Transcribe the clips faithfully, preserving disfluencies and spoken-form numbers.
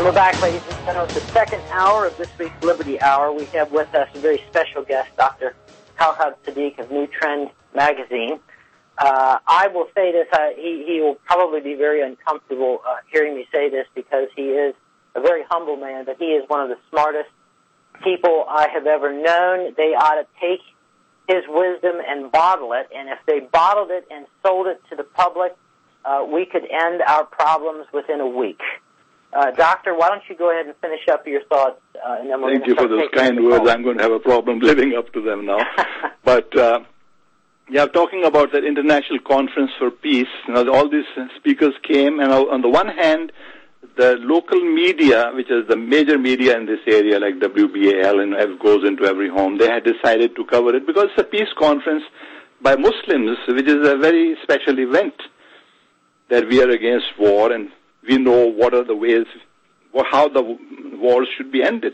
And we're back, ladies and gentlemen, with the second hour of this week's Liberty Hour. We have with us a very special guest, Doctor Talhad Sadiq of New Trend magazine. Uh, I will say this, uh, he, he will probably be very uncomfortable uh, hearing me say this because he is a very humble man, but he is one of the smartest people I have ever known. They ought to take his wisdom and bottle it, and if they bottled it and sold it to the public, uh, we could end our problems within a week. Uh, Doctor, why don't you go ahead and finish up your thoughts? Uh, and then we're Thank you for those kind words. I'm going to have a problem living up to them now. But, uh, yeah, talking about that International Conference for Peace, you know, all these speakers came, and on the one hand, the local media, which is the major media in this area, like W B A L, and it goes into every home, they had decided to cover it because it's a peace conference by Muslims, which is a very special event, that we are against war and we know what are the ways, how the wars should be ended.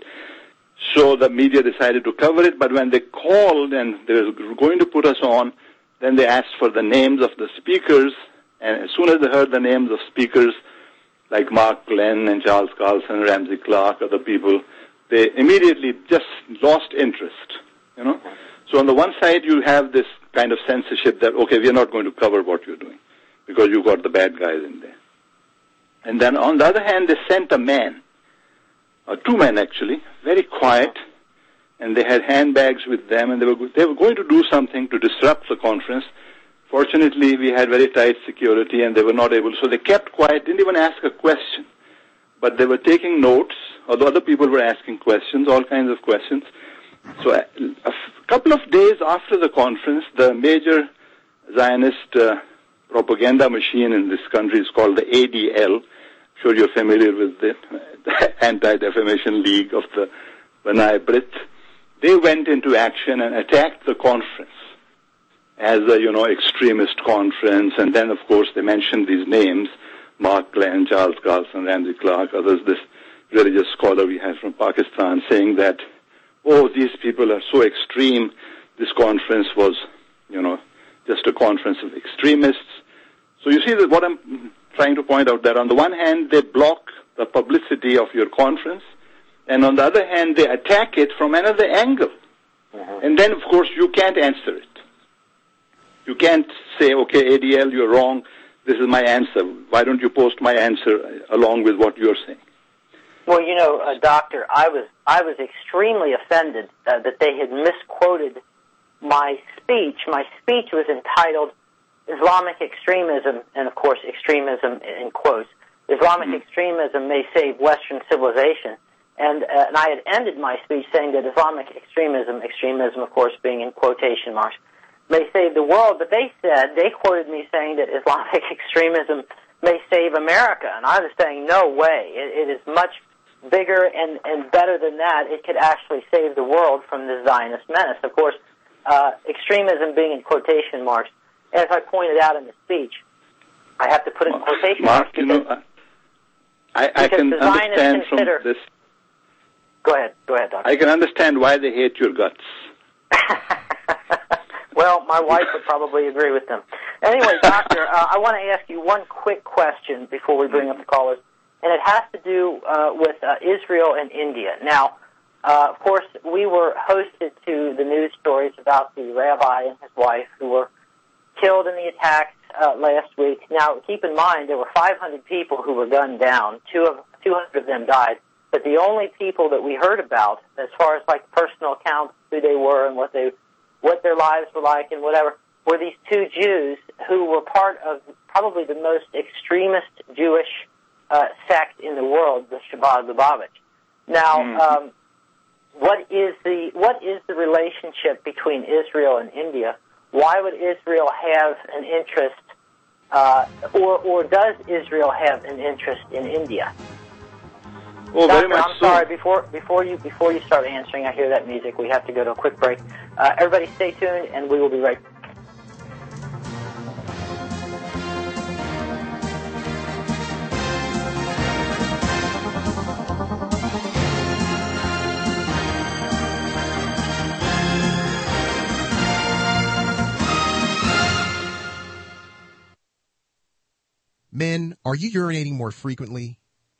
So the media decided to cover it, but when they called and they were going to put us on, then they asked for the names of the speakers, and as soon as they heard the names of speakers like Mark Glenn and Charles Carlson, Ramsey Clark, other people, they immediately just lost interest, you know. So on the one side, you have this kind of censorship that, okay, we are not going to cover what you're doing because you got the bad guys in there. And then on the other hand, they sent a man, or two men actually, very quiet, and they had handbags with them, and they were they were going to do something to disrupt the conference. Fortunately, we had very tight security, and they were not able, so they kept quiet, didn't even ask a question. But they were taking notes, although other people were asking questions, all kinds of questions. So a, a couple of days after the conference, the major Zionist uh, propaganda machine in this country is called the A D L. I'm sure you're familiar with it, the Anti-Defamation League of the B'nai B'rith. They went into action and attacked the conference as a, you know, extremist conference. And then, of course, they mentioned these names, Mark Glenn, Charles Carlson, Ramsey Clark, others, this religious scholar we have from Pakistan, saying that, oh, these people are so extreme. This conference was, you know, just a conference of extremists. So you see that what I'm trying to point out, that on the one hand, they block the publicity of your conference, and on the other hand, they attack it from another angle. Mm-hmm. And then, of course, you can't answer it. You can't say, okay, A D L, you're wrong. This is my answer. Why don't you post my answer along with what you're saying? Well, you know, uh, Doctor, I was I was extremely offended uh, that they had misquoted my speech. My speech was entitled Islamic Extremism, and of course, extremism in quotes. Islamic mm-hmm. extremism may save Western civilization. And, uh, and I had ended my speech saying that Islamic extremism, extremism, of course, being in quotation marks, may save the world. But they said, they quoted me saying that Islamic extremism may save America. And I was saying, no way. It, it is much bigger and, and better than that. It could actually save the world from the Zionist menace. Of course, uh, extremism being in quotation marks. As I pointed out in the speech, I have to put it in quotation Mark, marks. You know, I, I can understand from this. Go ahead. Go ahead, Doctor. I can understand why they hate your guts. Well, my wife would probably agree with them. Anyway, Doctor, uh, I want to ask you one quick question before we bring up the callers, and it has to do uh, with uh, Israel and India. Now, uh, of course, we were hosted to the news stories about the rabbi and his wife who were killed in the attacks uh, last week. Now, keep in mind, there were five hundred people who were gunned down. Two of, two hundred of them died. But the only people that we heard about, as far as like personal accounts, who they were and what they, what their lives were like and whatever, were these two Jews who were part of probably the most extremist Jewish uh, sect in the world, the Chabad Lubavitch. Now, mm-hmm. um, what is the what is the relationship between Israel and India? Why would Israel have an interest, uh, or or does Israel have an interest in India? Well, Doctor, very much I'm so. sorry. Before before you before you start answering, I hear that music. We have to go to a quick break. Uh, everybody, stay tuned, and we will be right back. Men, are you urinating more frequently?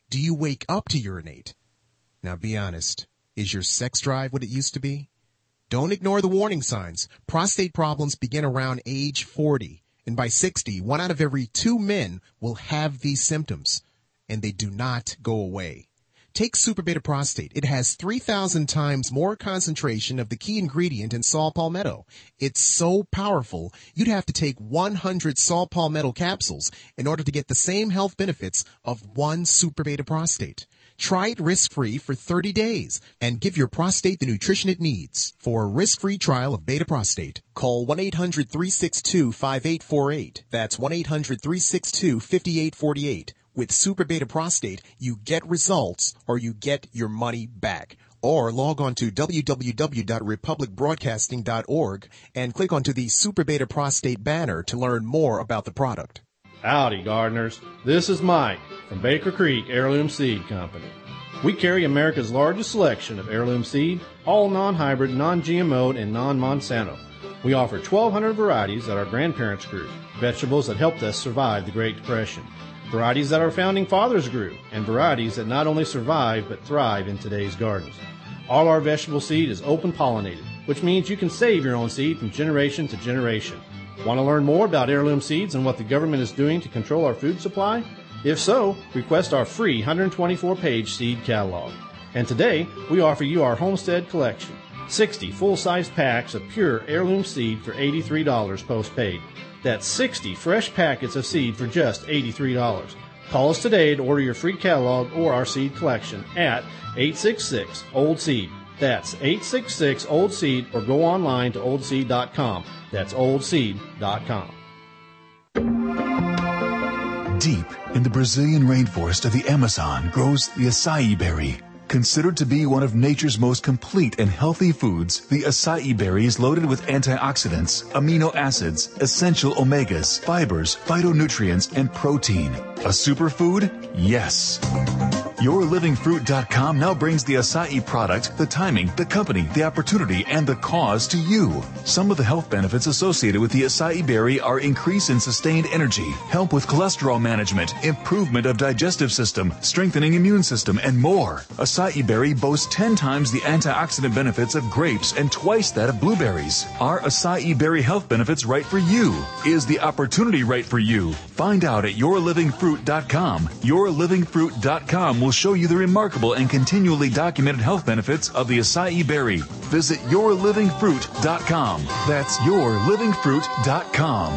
Do you wake up to urinate? Now be honest. Is your sex drive what it used to be? Don't ignore the warning signs. Prostate problems begin around age forty. And by sixty, one out of every two men will have these symptoms. And they do not go away. Take Super Beta Prostate. It has three thousand times more concentration of the key ingredient in saw palmetto. It's so powerful, you'd have to take one hundred saw palmetto capsules in order to get the same health benefits of one Super Beta Prostate. Try it risk-free for thirty days and give your prostate the nutrition it needs. For a risk-free trial of Beta Prostate, call one eight hundred, three six two, five eight four eight. That's one eight hundred, three six two, five eight four eight. With Super Beta Prostate, you get results or you get your money back. Or log on to w w w dot republic broadcasting dot org and click onto the Super Beta Prostate banner to learn more about the product. Howdy, gardeners. This is Mike from Baker Creek Heirloom Seed Company. We carry America's largest selection of heirloom seed, all non-hybrid, non-G M O, and non-Monsanto. We offer twelve hundred varieties that our grandparents grew, vegetables that helped us survive the Great Depression, varieties that our founding fathers grew, and varieties that not only survive but thrive in today's gardens. All our vegetable seed is open pollinated, which means you can save your own seed from generation to generation. Want to learn more about heirloom seeds and what the government is doing to control our food supply? If so, request our free one hundred twenty-four page seed catalog. And today, we offer you our Homestead Collection, sixty full-size packs of pure heirloom seed for eighty-three dollars postpaid. That's sixty fresh packets of seed for just eighty-three dollars. Call us today to order your free catalog or our seed collection at eight six six, old seed. That's eight six six, old seed, or go online to old seed dot com. That's old seed dot com. Deep in the Brazilian rainforest of the Amazon grows the acai berry. Considered to be one of nature's most complete and healthy foods, the acai berry is loaded with antioxidants, amino acids, essential omegas, fibers, phytonutrients, and protein. A superfood? Yes. your living fruit dot com now brings the acai product, the timing, the company, the opportunity, and the cause to you. Some of the health benefits associated with the acai berry are increase in sustained energy, help with cholesterol management, improvement of digestive system, strengthening immune system, and more. Acai berry boasts ten times the antioxidant benefits of grapes and twice that of blueberries. Are acai berry health benefits right for you? Is the opportunity right for you? Find out at your living fruit dot com. your living fruit dot com will show you the remarkable and continually documented health benefits of the acai berry. Visit your living fruit dot com. That's your living fruit dot com.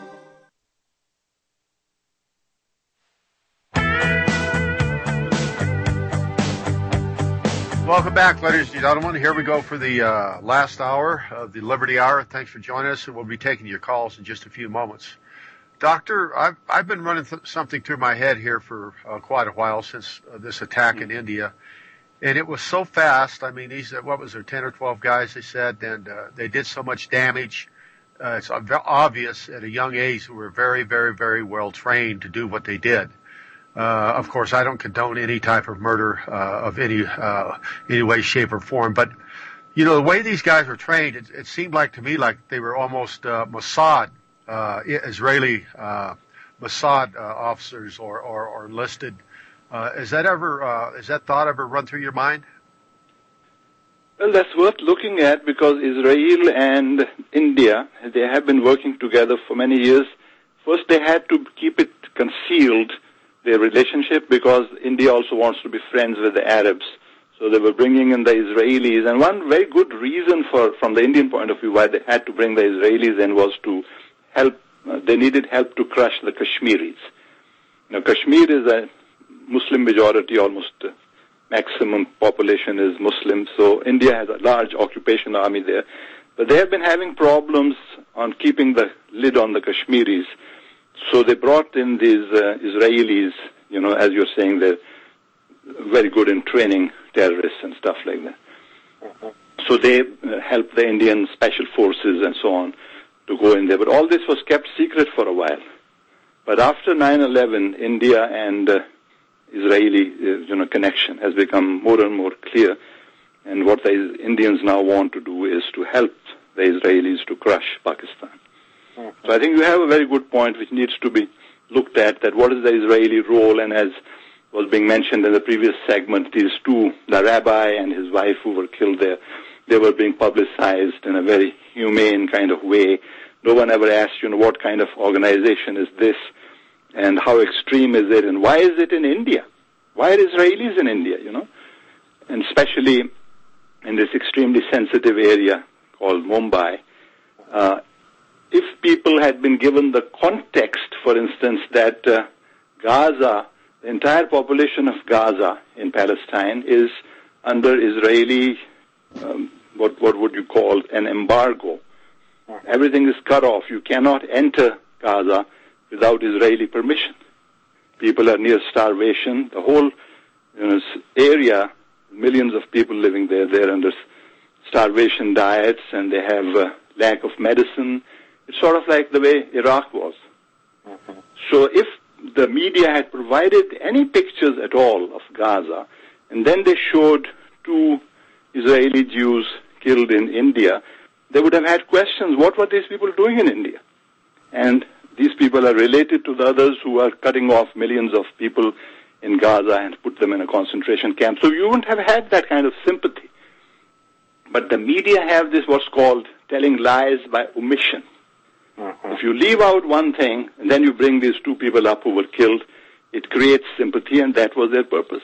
Welcome back, ladies and gentlemen. Here we go for the uh, last hour of the Liberty Hour. Thanks for joining us, and we'll be taking your calls in just a few moments. Doctor, I've, I've been running th- something through my head here for uh, quite a while since uh, this attack mm-hmm. in India, and it was so fast. I mean, these, what was there, ten or twelve guys, they said, and uh, they did so much damage. Uh, it's obvious at a young age who were very, very, very well trained to do what they did. Uh, of course, I don't condone any type of murder uh, of any uh, any way, shape, or form. But, you know, the way these guys were trained, it, it seemed like to me like they were almost uh, Mossad, uh, Israeli uh, Mossad uh, officers or, or, or enlisted. Uh, is that ever, uh, is that thought ever run through your mind? Well, that's worth looking at because Israel and India, they have been working together for many years. First, they had to keep it concealed, their relationship, because India also wants to be friends with the Arabs. So they were bringing in the Israelis. And one very good reason for, from the Indian point of view, why they had to bring the Israelis in was to help, uh, they needed help to crush the Kashmiris. Now, Kashmir is a Muslim majority, almost uh, maximum population is Muslim. So India has a large occupation army there. But they have been having problems on keeping the lid on the Kashmiris. So they brought in these uh, Israelis, you know, as you're saying, they're very good in training terrorists and stuff like that. Mm-hmm. So they uh, helped the Indian special forces and so on to go in there. But all this was kept secret for a while. But after nine eleven, India and uh, Israeli, uh, you know, connection has become more and more clear. And what the Indians now want to do is to help the Israelis to crush Pakistan. So I think you have a very good point which needs to be looked at, that what is the Israeli role, and as was being mentioned in the previous segment, these two, the rabbi and his wife who were killed there, they were being publicized in a very humane kind of way. No one ever asked, you know, what kind of organization is this and how extreme is it and why is it in India? Why are Israelis in India, you know? And especially in this extremely sensitive area called Mumbai. Uh, if people had been given the context, for instance, that uh, Gaza, the entire population of Gaza in Palestine is under Israeli, um, what, what would you call, an embargo. Everything is cut off. You cannot enter Gaza without Israeli permission. People are near starvation. The whole you know, area, millions of people living there, they're under starvation diets and they have uh, lack of medicine. It's sort of like the way Iraq was. Mm-hmm. So if the media had provided any pictures at all of Gaza, and then they showed two Israeli Jews killed in India, they would have had questions, what were these people doing in India? And these people are related to the others who are cutting off millions of people in Gaza and put them in a concentration camp. So you wouldn't have had that kind of sympathy. But the media have this what's called telling lies by omission. Mm-hmm. If you leave out one thing and then you bring these two people up who were killed, it creates sympathy, and that was their purpose.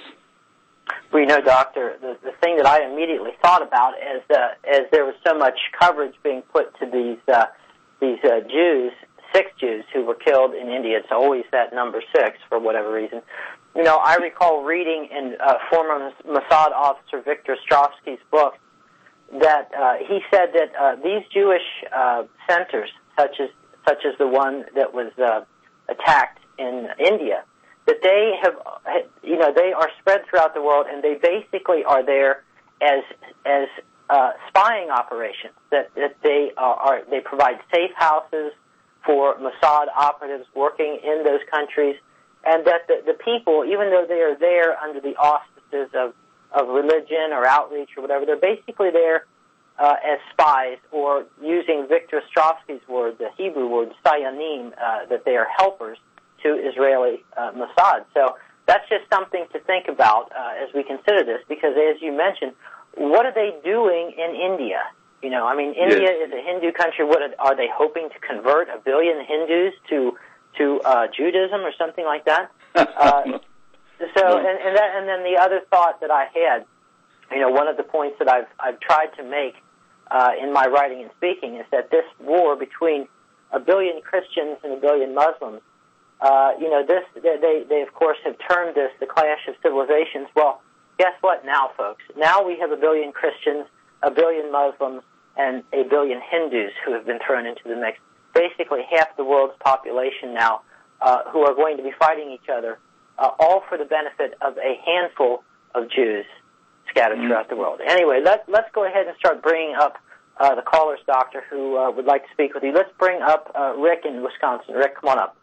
Well, you know, Doctor, the, the thing that I immediately thought about is uh, as there was so much coverage being put to these uh, these uh, Jews, six Jews who were killed in India. It's always that number six for whatever reason. You know, I recall reading in uh, former Mossad officer Victor Ostrovsky's book that uh, he said that uh, these Jewish uh, centers, such as such as the one that was uh, attacked in India, that they have, you know, they are spread throughout the world, and they basically are there as as uh, spying operations. That that they are, are they provide safe houses for Mossad operatives working in those countries, and that the, the people, even though they are there under the auspices of of religion or outreach or whatever, they're basically there uh, as spies, or using Victor Ostrovsky's word, the Hebrew word sayanim, uh, that they are helpers to Israeli uh, Mossad. So that's just something to think about uh, as we consider this, because as you mentioned, what are they doing in India? You know, I mean, India yes. is a Hindu country. What are, are they hoping to convert a billion Hindus to to uh, Judaism or something like that? Uh, so, and and, that, and then the other thought that I had, you know, one of the points that I've I've tried to make uh, in my writing and speaking is that this war between a billion Christians and a billion Muslims, uh, you know, this they they of course have termed this the clash of civilizations. Well, guess what now, folks? Now we have a billion Christians, a billion Muslims, and a billion Hindus who have been thrown into the mix. Basically half the world's population now uh, who are going to be fighting each other, uh, all for the benefit of a handful of Jews scattered mm-hmm. throughout the world. Anyway, let, let's go ahead and start bringing up uh, the callers, Doctor, who uh, would like to speak with you. Let's bring up uh, Rick in Wisconsin. Rick, come on up.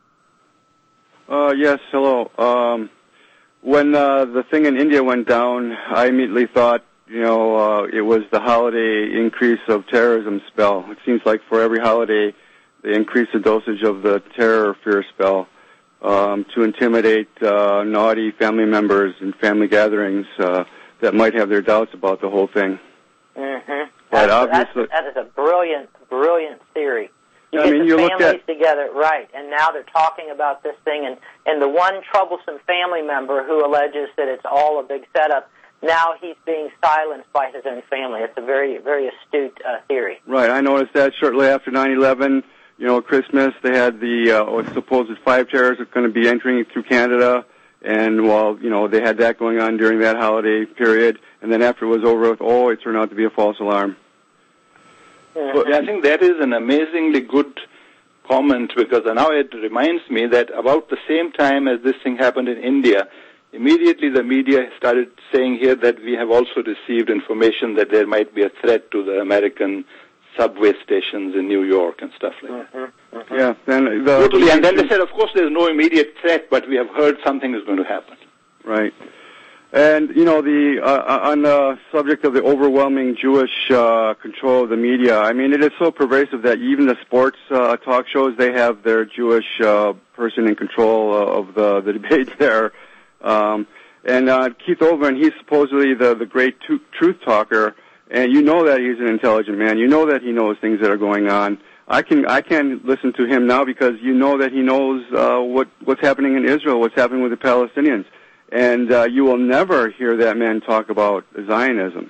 Uh, yes, hello. Um, when uh, the thing in India went down, I immediately thought, you know, uh, it was the holiday increase of terrorism spell. It seems like for every holiday, they increase the dosage of the terror fear spell um, to intimidate uh, naughty family members and family gatherings uh, that might have their doubts about the whole thing. Mm-hmm. But that's, obviously, that's, that is a brilliant, brilliant theory. You I get mean, the you families look at, together, right, and now they're talking about this thing, and, and the one troublesome family member who alleges that it's all a big setup, now he's being silenced by his own family. It's a very, very astute uh, theory. Right, I noticed that shortly after nine eleven, you know, Christmas, they had the uh, supposed five terrorists are going to be entering through Canada, and while, you know, they had that going on during that holiday period, and then after it was over with, oh, it turned out to be a false alarm. Mm-hmm. Well, I think that is an amazingly good comment, because now it reminds me that about the same time as this thing happened in India, immediately the media started saying here that we have also received information that there might be a threat to the American subway stations in New York and stuff like that. Mm-hmm. Mm-hmm. Yeah, then the, totally. And then they said, of course, there's no immediate threat, but we have heard something is going to happen. Right. And, you know, the uh, on the subject of the overwhelming Jewish uh, control of the media, I mean, it is so pervasive that even the sports uh, talk shows, they have their Jewish uh, person in control uh, of the, the debate there. Um, and uh, Keith Olbermann, he's supposedly the, the great tu- truth talker, and you know that he's an intelligent man. You know that he knows things that are going on. I can I can listen to him now because you know that he knows uh, what what's happening in Israel, what's happening with the Palestinians, and uh, you will never hear that man talk about Zionism.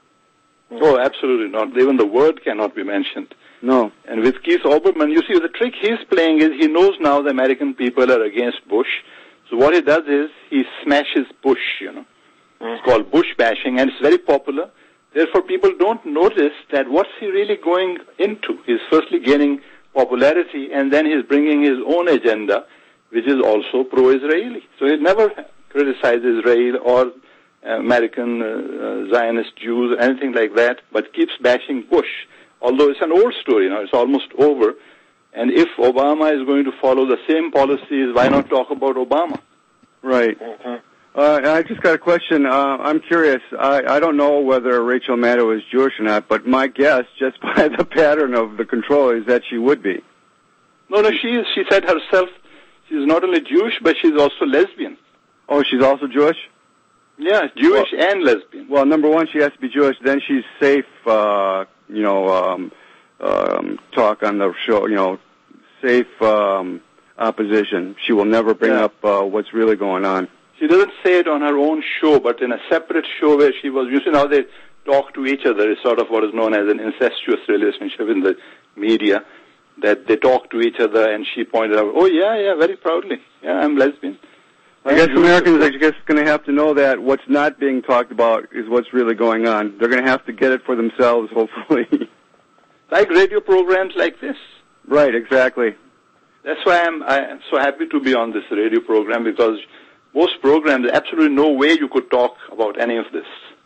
Oh, absolutely not. Even the word cannot be mentioned. No. And with Keith Olbermann, you see, the trick he's playing is he knows now the American people are against Bush. So what he does is he smashes Bush, you know. It's called Bush bashing, and it's very popular. Therefore, people don't notice that what's he really going into. He's firstly gaining popularity, and then he's bringing his own agenda, which is also pro-Israeli. So he never criticizes Israel or American uh, Zionist Jews or anything like that, but keeps bashing Bush. Although it's an old story now, it's almost over. And if Obama is going to follow the same policies, why not talk about Obama? Right. Mm-hmm. Uh, I just got a question. Uh, I'm curious. I, I don't know whether Rachel Maddow is Jewish or not, but my guess, just by the pattern of the control, is that she would be. No, no, she is. She said herself she's not only Jewish, but she's also lesbian. Oh, she's also Jewish? Yeah, Jewish well, and lesbian. Well, number one, she has to be Jewish. Then she's safe, uh, you know, um, um, talk on the show, you know, safe um, opposition. She will never bring yeah. up uh, what's really going on. She doesn't say it on her own show, but in a separate show where she was, you see now they talk to each other. It's sort of what is known as an incestuous relationship in the media, that they talk to each other, and she pointed out, oh, yeah, yeah, very proudly. Yeah, I'm lesbian. I guess Americans are just going to have to know that what's not being talked about is what's really going on. They're going to have to get it for themselves, hopefully. Like radio programs like this. Right, exactly. That's why I'm, I'm so happy to be on this radio program, because most programs, there's absolutely no way you could talk about any of this.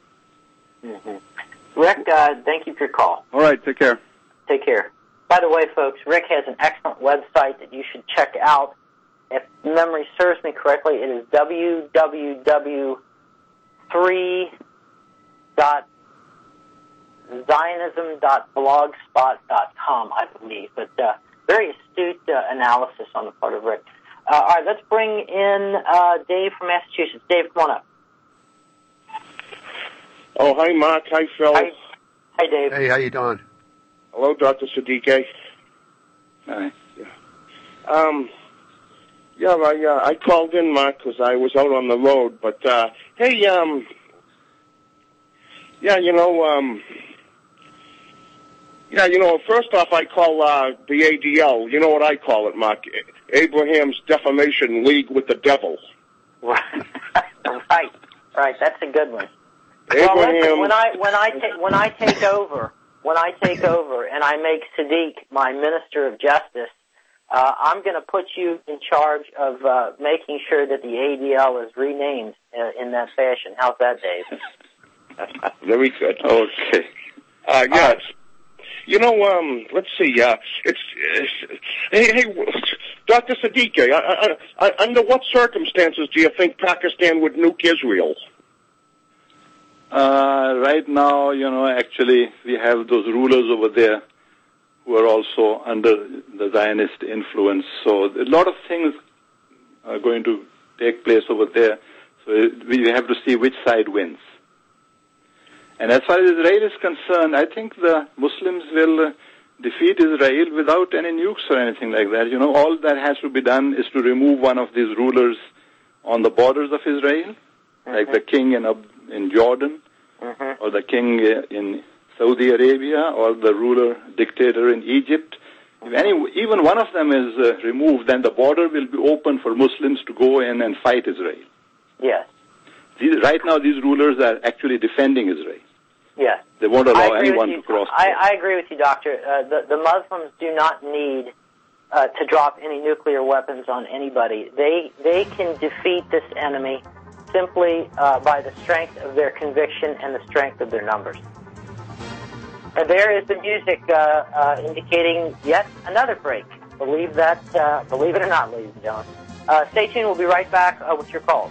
Mm-hmm. Rick, uh, thank you for your call. All right, take care. Take care. By the way, folks, Rick has an excellent website that you should check out. If memory serves me correctly, it is w w w three dot zionism dot blogspot dot com, I believe. But uh, very astute uh, analysis on the part of Rick. Uh, all right, let's bring in uh, Dave from Massachusetts. Dave, come on up. Oh, hi, Mark. Hi, Phil. Hi, hi Dave. Hey, how you doing? Hello, Doctor Siddiqui. Hi. Yeah. Um... Yeah, I uh, I called in, Mark, because I was out on the road. But uh, hey, um, yeah, you know, um, yeah, you know, first off, I call uh, the A D L. You know what I call it, Mark? Abraham's Defamation League with the Devil. Right, right, right. That's a good one. Abraham. Well, listen, when I when I ta- when I take over, when I take over, and I make Sadiq my Minister of Justice. Uh, I'm going to put you in charge of uh, making sure that the A D L is renamed uh, in that fashion. How's that, Dave? Very good. Okay. Uh, yes. You know, um, let's see. Uh, it's, it's hey, hey, Doctor Siddiqui. I, I, I, under what circumstances do you think Pakistan would nuke Israel? Uh, right now, you know, actually, we have those rulers over there who are also under the Zionist influence. So a lot of things are going to take place over there. So we have to see which side wins. And as far as Israel is concerned, I think the Muslims will uh, defeat Israel without any nukes or anything like that. You know, all that has to be done is to remove one of these rulers on the borders of Israel, mm-hmm. like the king in, uh, in Jordan, mm-hmm. or the king uh, in Saudi Arabia, or the ruler dictator in Egypt. If any, even one of them is uh, removed, then the border will be open for Muslims to go in and fight Israel. Yes. These, right now, these rulers are actually defending Israel. Yes. They won't allow anyone to cross. I, I agree with you, Doctor. Uh, the, the Muslims do not need uh, to drop any nuclear weapons on anybody. They they can defeat this enemy simply uh, by the strength of their conviction and the strength of their numbers. And there is the music uh, uh, indicating yet another break. Believe that, uh, believe it or not, ladies and gentlemen. Uh, stay tuned. We'll be right back uh, with your calls.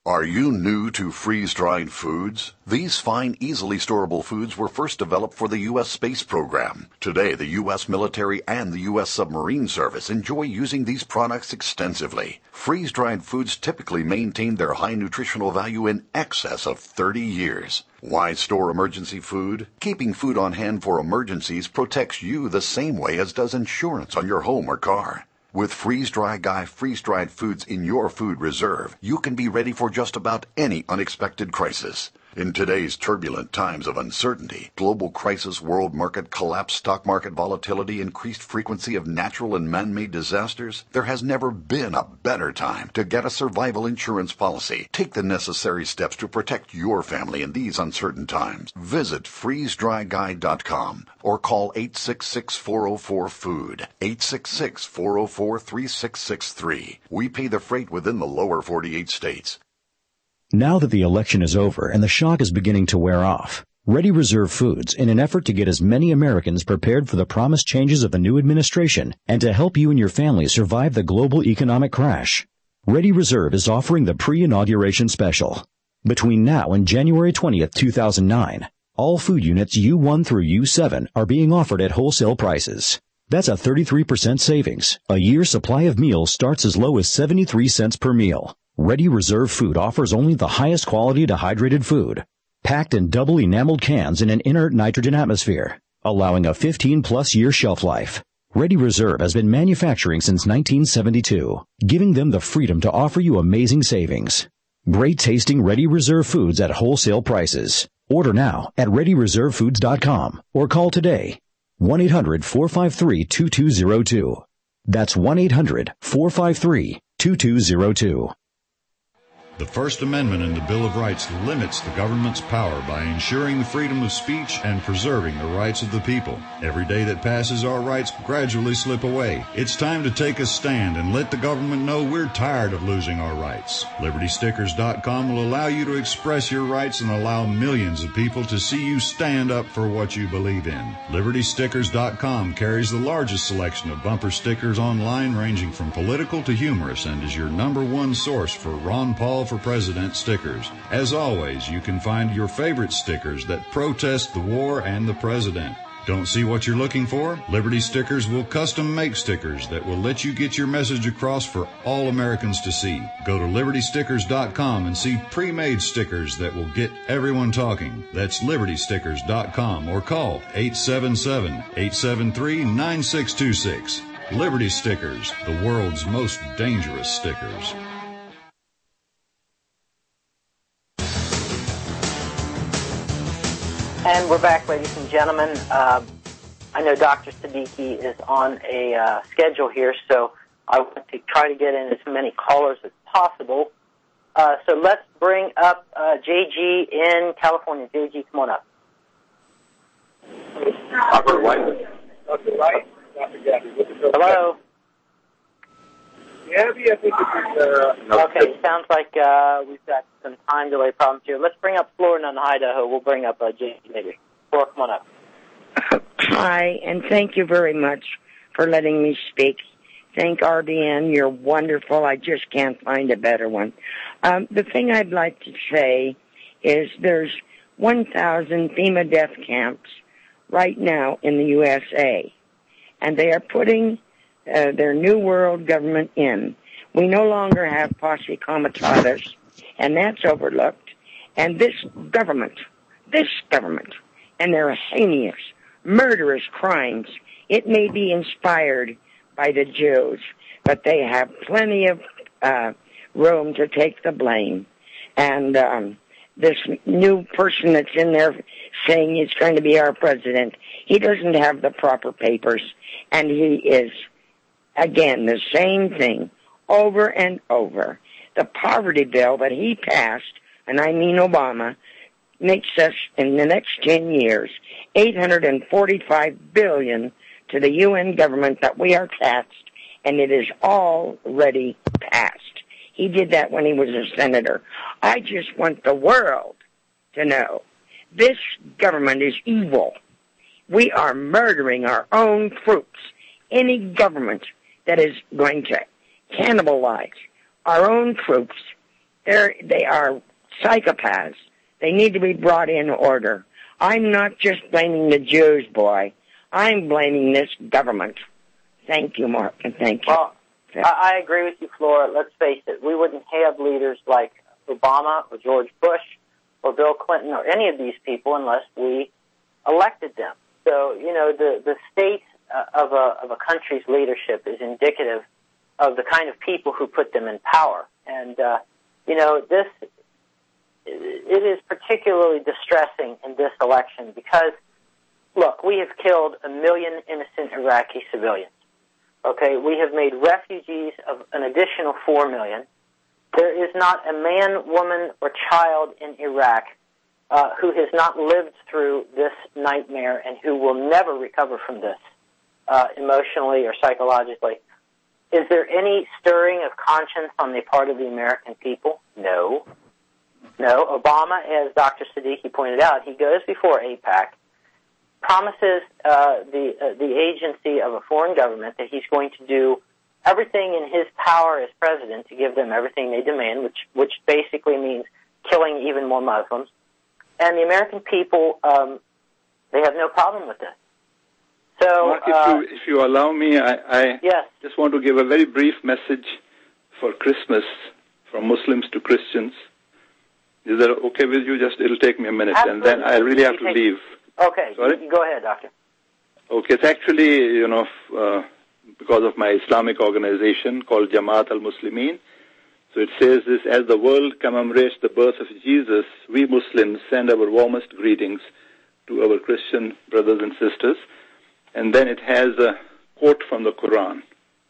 Are you new to freeze-dried foods? These fine, easily storable foods were first developed for the U S space program. Today, the U S military and the U S submarine service enjoy using these products extensively. Freeze-dried foods typically maintain their high nutritional value in excess of thirty years. Why store emergency food? Keeping food on hand for emergencies protects you the same way as does insurance on your home or car. With Freeze-Dry Guy freeze-dried foods in your food reserve, you can be ready for just about any unexpected crisis. In today's turbulent times of uncertainty, global crisis, world market collapse, stock market volatility, increased frequency of natural and man-made disasters, there has never been a better time to get a survival insurance policy. Take the necessary steps to protect your family in these uncertain times. Visit freeze dry guy dot com or call eight six six, four oh four, food, eight six six, four oh four, three six six three. We pay the freight within the lower forty-eight states. Now that the election is over and the shock is beginning to wear off, Ready Reserve Foods, in an effort to get as many Americans prepared for the promised changes of the new administration and to help you and your family survive the global economic crash, Ready Reserve is offering the pre-inauguration special. Between now and January twentieth, two thousand nine, all food units U one through U seven are being offered at wholesale prices. That's a thirty-three percent savings. A year's supply of meals starts as low as seventy-three cents per meal. Ready Reserve Food offers only the highest quality dehydrated food, packed in double enameled cans in an inert nitrogen atmosphere, allowing a fifteen plus year shelf life. Ready Reserve has been manufacturing since nineteen seventy-two, giving them the freedom to offer you amazing savings. Great tasting Ready Reserve Foods at wholesale prices. Order now at ready reserve foods dot com or call today. one eight hundred, four five three, two two zero two. That's one eight hundred, four five three, two two zero two. The First Amendment in the Bill of Rights limits the government's power by ensuring the freedom of speech and preserving the rights of the people. Every day that passes, our rights gradually slip away. It's time to take a stand and let the government know we're tired of losing our rights. Liberty Stickers dot com will allow you to express your rights and allow millions of people to see you stand up for what you believe in. Liberty Stickers dot com carries the largest selection of bumper stickers online, ranging from political to humorous, and is your number one source for Ron Paul for President stickers. As always, you can find your favorite stickers that protest the war and the president. Don't see what you're looking for? Liberty Stickers will custom make stickers that will let you get your message across for all Americans to see. Go to Liberty Stickers dot com and see pre-made stickers that will get everyone talking. That's Liberty Stickers dot com or call eight seven seven, eight seven three, nine six two six. Liberty Stickers, the world's most dangerous stickers. And we're back, ladies and gentlemen. Uh, I know Doctor Siddiqui is on a uh, schedule here, so I want to try to get in as many callers as possible. Uh, so let's bring up uh, J G in California. J G, come on up. Doctor White. Doctor White. Doctor Gabby. Hello. Gabby, I think it's... Uh, okay, sounds like uh, we've got some time delay problems here. Let's bring up Florida and Idaho. We'll bring up uh, J G maybe. Florida, come on up. Hi, and thank you very much for letting me speak. Thank R B N. You're wonderful. I just can't find a better one. Um, the thing I'd like to say is there's one thousand FEMA death camps right now in the U S A, and they are putting uh, their New World government in. We no longer have posse comitatus, and that's overlooked. And this government, this government, and their heinous, murderous crimes, it may be inspired by the Jews, but they have plenty of uh, room to take the blame. And um, this new person that's in there saying he's going to be our president, he doesn't have the proper papers, and he is, again, the same thing over and over. The poverty bill that he passed, and I mean Obama, makes us, in the next ten years, eight hundred forty-five billion dollars to the U N government that we are taxed, and it is already passed. He did that when he was a senator. I just want the world to know this government is evil. We are murdering our own troops. Any government that is going to cannibalize our own troops, They're, they are psychopaths. They need to be brought in order. I'm not just blaming the Jews, boy. I'm blaming this government. Thank you, Mark, and thank you. Well, I, I agree with you, Flora. Let's face it. We wouldn't have leaders like Obama or George Bush or Bill Clinton or any of these people unless we elected them. So, you know, the, the state uh, of, a, of a country's leadership is indicative of the kind of people who put them in power. And, uh, you know, this, it is particularly distressing in this election because, look, we have killed a million innocent Iraqi civilians. Okay, we have made refugees of an additional four million. There is not a man, woman, or child in Iraq uh, who has not lived through this nightmare and who will never recover from this uh, emotionally or psychologically. Is there any stirring of conscience on the part of the American people? No. No. Obama, as Doctor Siddiqui pointed out, he goes before AIPAC, promises uh, the uh, the agency of a foreign government that he's going to do everything in his power as president to give them everything they demand, which which basically means killing even more Muslims. And the American people, um, they have no problem with this. So, Mark, if, uh, you, if you allow me, I, I yes. just want to give a very brief message for Christmas from Muslims to Christians. Is that okay with you? Just it'll take me a minute, Absolutely. and then I really have to leave. Okay, Sorry? you go ahead, Doctor. Okay, it's actually, you know, uh, because of my Islamic organization called Jamaat al-Muslimin. So it says this: as the world commemorates the birth of Jesus, we Muslims send our warmest greetings to our Christian brothers and sisters. And then it has a quote from the Quran,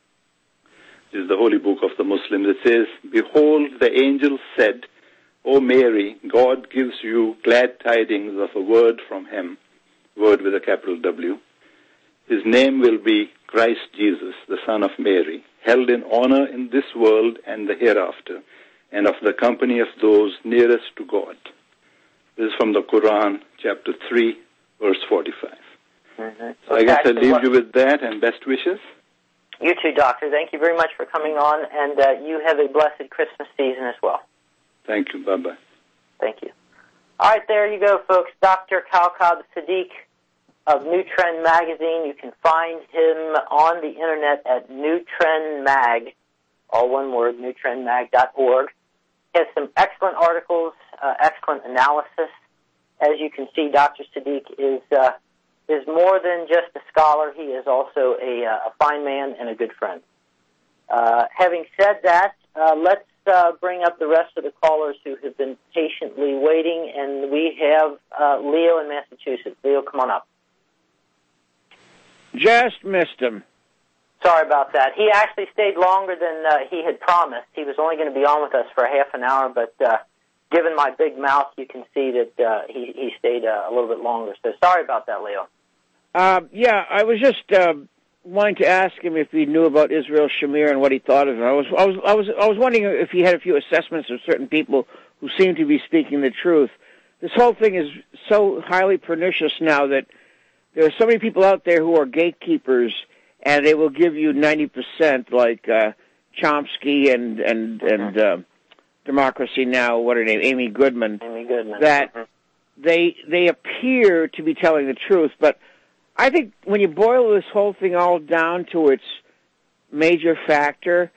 which is the holy book of the Muslims. It says, "Behold, the angel said, O Mary, God gives you glad tidings of a word from him," word with a capital W. "His name will be Christ Jesus, the Son of Mary, held in honor in this world and the hereafter, and of the company of those nearest to God." This is from the Quran, chapter three, verse forty-five. Mm-hmm. So I guess I'll leave you with that, and best wishes. You too, Doctor. Thank you very much for coming on, and uh, you have a blessed Christmas season as well. Thank you. Bye-bye. Thank you. All right, there you go, folks. Doctor Kawkab Siddiq of New Trend Magazine. You can find him on the Internet at New Trend Mag, all one word, new trend mag dot org. He has some excellent articles, uh, excellent analysis. As you can see, Doctor Siddiq is uh, is more than just a scholar. He is also a, uh, a fine man and a good friend. Uh, having said that, uh, let's uh, bring up the rest of the callers who have been patiently waiting, and we have uh, Leo in Massachusetts. Leo, come on up. Just missed him. Sorry about that. He actually stayed longer than uh, he had promised. He was only going to be on with us for half an hour, but uh, given my big mouth, you can see that uh, he, he stayed uh, a little bit longer. So sorry about that, Leo. Uh, yeah, I was just uh, wanting to ask him if he knew about Israel Shamir and what he thought of it. I was, I was, I was, I was wondering if he had a few assessments of certain people who seem to be speaking the truth. This whole thing is so highly pernicious now that there are so many people out there who are gatekeepers, and they will give you ninety percent, like uh, Chomsky and and mm-hmm. and uh, Democracy Now. What her name? Amy Goodman. Amy Goodman. That mm-hmm. they they appear to be telling the truth, but I think when you boil this whole thing all down to its major factor,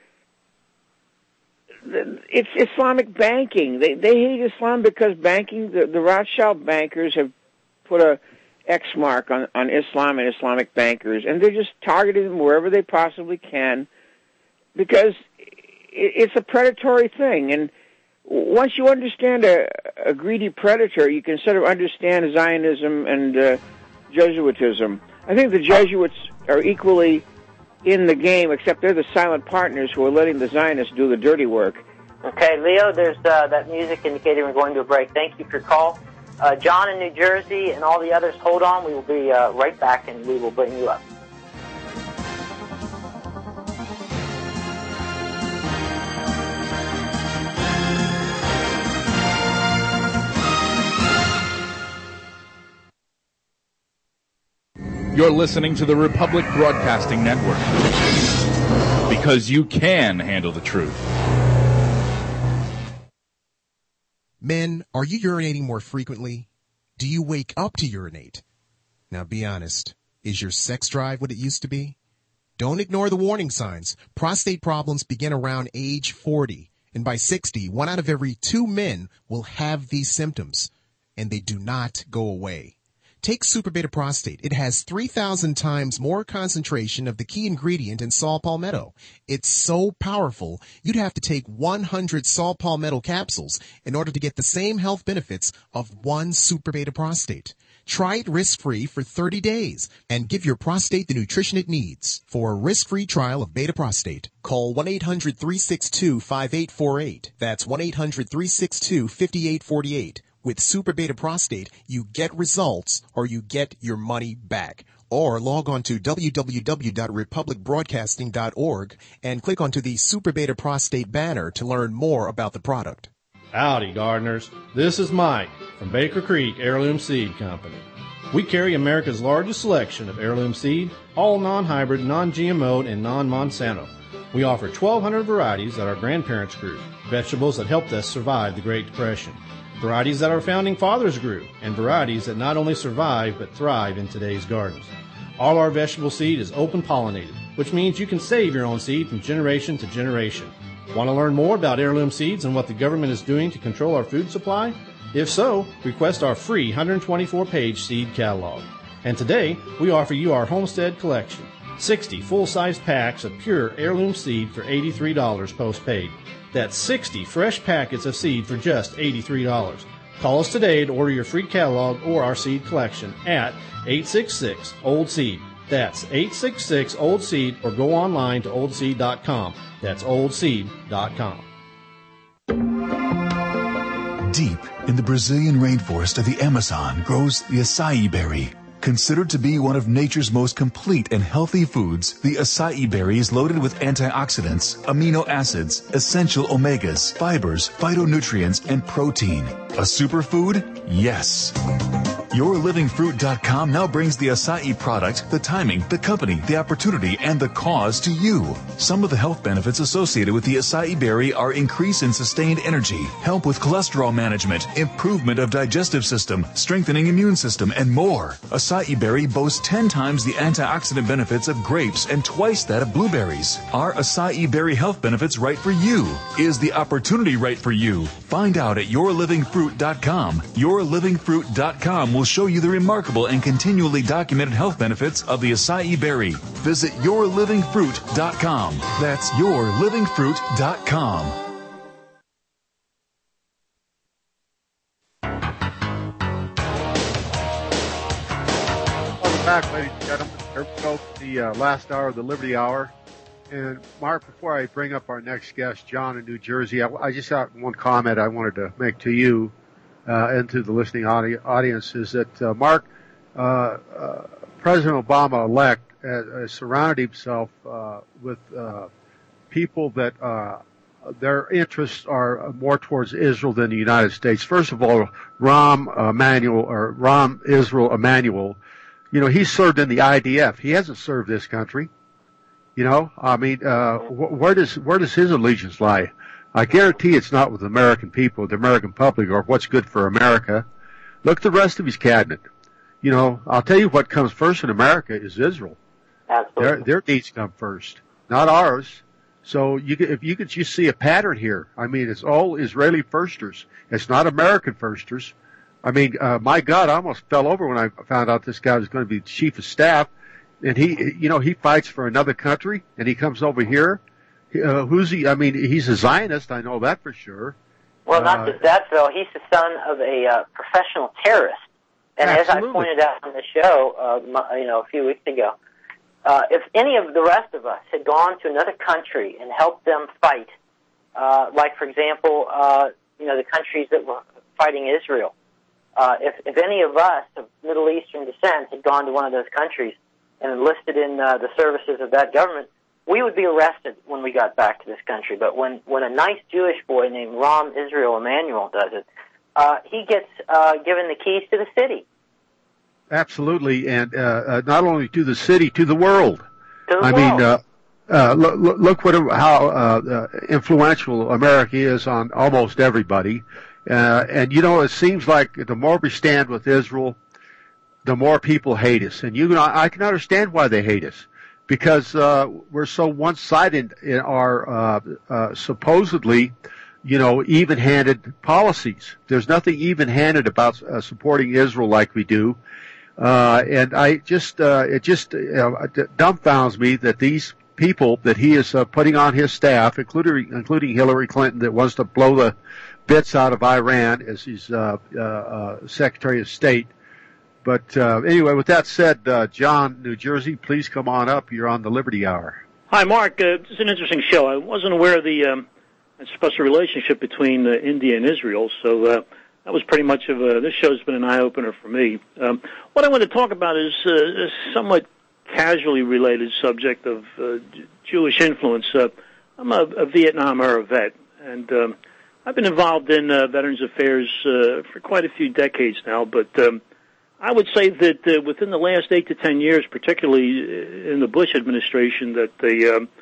it's Islamic banking. They they hate Islam because banking, the, the Rothschild bankers have put a X mark on, on Islam and Islamic bankers, and they're just targeting them wherever they possibly can because it's a predatory thing. And once you understand a, a greedy predator, you can sort of understand Zionism and uh, Jesuitism. I think the Jesuits are equally in the game, except they're the silent partners who are letting the Zionists do the dirty work. Okay, Leo, there's uh, that music indicating we're going to a break. Thank you for your call. Uh, John in New Jersey and all the others, hold on. We will be uh, right back, and we will bring you up. You're listening to the Republic Broadcasting Network, because you can handle the truth. Men, are you urinating more frequently? Do you wake up to urinate? Now be honest. Is your sex drive what it used to be? Don't ignore the warning signs. Prostate problems begin around age forty. And by sixty, one out of every two men will have these symptoms. And they do not go away. Take Super Beta Prostate. It has three thousand times more concentration of the key ingredient in saw palmetto. It's so powerful, you'd have to take one hundred saw palmetto capsules in order to get the same health benefits of one Super Beta Prostate. Try it risk-free for thirty days and give your prostate the nutrition it needs. For a risk-free trial of Beta Prostate, call one eight hundred, three six two, five eight four eight. That's one eight hundred, three six two, five eight four eight. With Super Beta Prostate, you get results or you get your money back. Or log on to w w w dot republic broadcasting dot org and click onto the Super Beta Prostate banner to learn more about the product. Howdy, gardeners. This is Mike from Baker Creek Heirloom Seed Company. We carry America's largest selection of heirloom seed, all non-hybrid, non-G M O'd, and non-Monsanto. We offer twelve hundred varieties that our grandparents grew, vegetables that helped us survive the Great Depression, varieties that our founding fathers grew, and varieties that not only survive but thrive in today's gardens. All our vegetable seed is open pollinated, which means you can save your own seed from generation to generation. Want to learn more about heirloom seeds and what the government is doing to control our food supply? If so, request our free one hundred twenty-four page seed catalog. And today, we offer you our Homestead Collection, sixty full-size packs of pure heirloom seed for eighty-three dollars post-paid. That's sixty fresh packets of seed for just eighty-three dollars. Call us today to order your free catalog or our seed collection at eight six six, old seed. That's eight six six, old seed, or go online to old seed dot com. That's old seed dot com. Deep in the Brazilian rainforest of the Amazon grows the acai berry. Considered to be one of nature's most complete and healthy foods, the acai berry is loaded with antioxidants, amino acids, essential omegas, fibers, phytonutrients, and protein. A superfood? Yes. your living fruit dot com now brings the acai product, the timing, the company, the opportunity, and the cause to you. Some of the health benefits associated with the acai berry are increase in sustained energy, help with cholesterol management, improvement of digestive system, strengthening immune system, and more. Acai berry boasts ten times the antioxidant benefits of grapes and twice that of blueberries. Are acai berry health benefits right for you? Is the opportunity right for you? Find out at your living fruit dot com. your living fruit dot com will show you the remarkable and continually documented health benefits of the acai berry. Visit your living fruit dot com. That's your living fruit dot com. Welcome back, ladies and gentlemen. Here we go to the uh, last hour of the Liberty Hour. And Mark, before I bring up our next guest, John in New Jersey, I, I just got one comment I wanted to make to you uh, and to the listening audi- audience is that, uh, Mark, uh, uh, President Obama-elect has, has surrounded himself uh, with uh, people that uh, their interests are more towards Israel than the United States. First of all, Rahm Emanuel, or Rahm Israel Emanuel, you know, he served in the I D F. He hasn't served this country. You know, I mean, uh, wh- where does, where does his allegiance lie? I guarantee it's not with the American people, the American public, or what's good for America. Look at the rest of his cabinet. You know, I'll tell you what comes first in America is Israel. Absolutely. Their, their needs come first, not ours. So you could, if you could just see a pattern here, I mean, it's all Israeli firsters. It's not American firsters. I mean, uh, my God, I almost fell over when I found out this guy was going to be chief of staff. And he, you know, he fights for another country, and he comes over here. Uh, who's he? I mean, he's a Zionist. I know that for sure. Well, not uh, just that, Phil. He's the son of a uh, professional terrorist. And absolutely. as I pointed out on the show, uh, my, you know, a few weeks ago, uh, if any of the rest of us had gone to another country and helped them fight, uh, like, for example, uh, you know, the countries that were fighting Israel, uh, if, if any of us of Middle Eastern descent had gone to one of those countries and enlisted in uh, the services of that government, we would be arrested when we got back to this country. But when, when a nice Jewish boy named Rahm Israel Emanuel does it, uh, he gets uh, given the keys to the city. Absolutely, and uh, uh, not only to the city, to the world. To the I world. mean, uh, uh, look, look what how uh, uh, influential America is on almost everybody. Uh, and, you know, it seems like the more we stand with Israel, the more people hate us. And you know, I can understand why they hate us, because uh, we're so one-sided in our uh, uh, supposedly, you know, even-handed policies. There's nothing even-handed about uh, supporting Israel like we do. Uh, and I just, uh, it just uh, dumbfounds me that these people that he is uh, putting on his staff, including including Hillary Clinton, that wants to blow the bits out of Iran as his uh, uh, uh, Secretary of State. But uh, anyway, with that said, uh, John, New Jersey, please come on up. You're on the Liberty Hour. Hi, Mark. Uh, it's an interesting show. I wasn't aware of the um, special relationship between uh, India and Israel, so uh, that was pretty much of a, this show's been an eye-opener for me. Um, what I want to talk about is uh, a somewhat casually related subject of uh, Jewish influence. Uh, I'm a, a Vietnam-era vet, and um, I've been involved in uh, Veterans Affairs uh, for quite a few decades now, but um, I would say that uh, within the last eight to ten years, particularly in the Bush administration, that the um,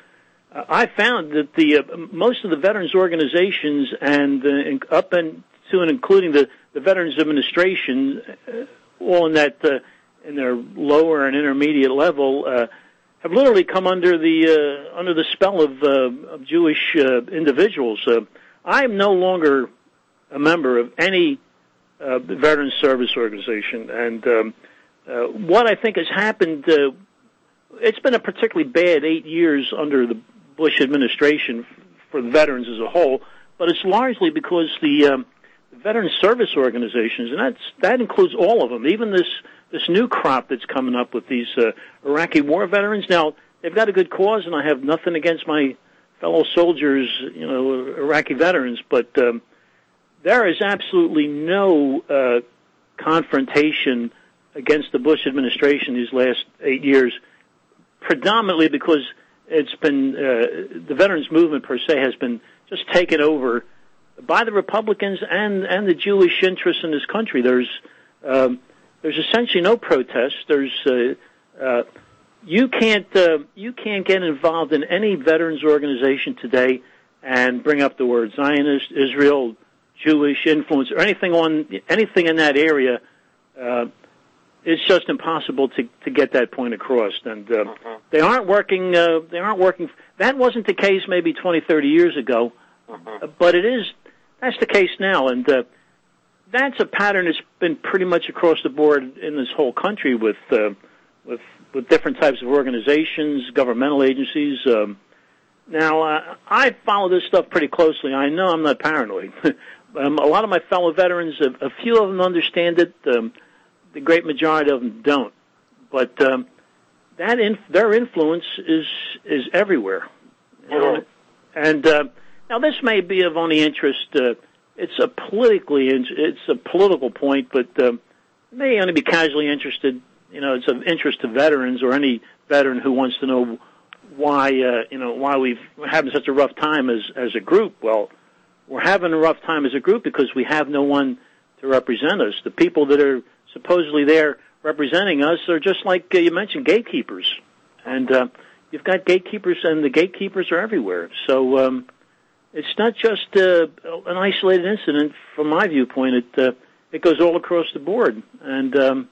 I found that the uh, most of the veterans organizations and uh, up and to and including the, the Veterans Administration, uh, all in that uh, in their lower and intermediate level, uh, have literally come under the uh, under the spell of, uh, of Jewish uh, individuals. Uh, I am no longer a member of any uh, veterans service organization, and um, uh, what I think has happened, uh, it's been a particularly bad eight years under the Bush administration for the veterans as a whole, but it's largely because the um, veteran service organizations, and that's, that includes all of them, even this, this new crop that's coming up with these uh, Iraqi war veterans. Now, they've got a good cause, and I have nothing against my fellow soldiers, you know, Iraqi veterans, but um, there is absolutely no uh, confrontation against the Bush administration these last eight years, predominantly because it's been, uh, the veterans movement per se has been just taken over by the Republicans and, and the Jewish interests in this country. There's, um, there's essentially no protest. There's, uh, uh, you can't, uh, you can't get involved in any veterans organization today and bring up the word Zionist, Israel, Jewish influence, or anything on, anything in that area. Uh, It's just impossible to to get that point across, and uh, uh-huh. they aren't working. Uh, they aren't working. That wasn't the case maybe twenty, thirty years ago, uh-huh. but it is. That's the case now, and uh, that's a pattern that's been pretty much across the board in this whole country with uh, with with different types of organizations, governmental agencies. Um, now, uh, I follow this stuff pretty closely. I know I'm not paranoid. um, a lot of my fellow veterans, a, a few of them understand it. Um, The great majority of them don't, but um, that inf- their influence is is everywhere. You know? And uh, now this may be of only interest. Uh, it's a politically it's a political point, but um, may only be casually interested. You know, it's of interest to veterans or any veteran who wants to know why uh, you know why we've, we're having such a rough time as as a group. Well, we're having a rough time as a group because we have no one to represent us. The people that are supposedly they're representing us are just like uh, you mentioned, gatekeepers. And uh, you've got gatekeepers, and the gatekeepers are everywhere. So um, it's not just uh, an isolated incident from my viewpoint. It uh, it goes all across the board. And um,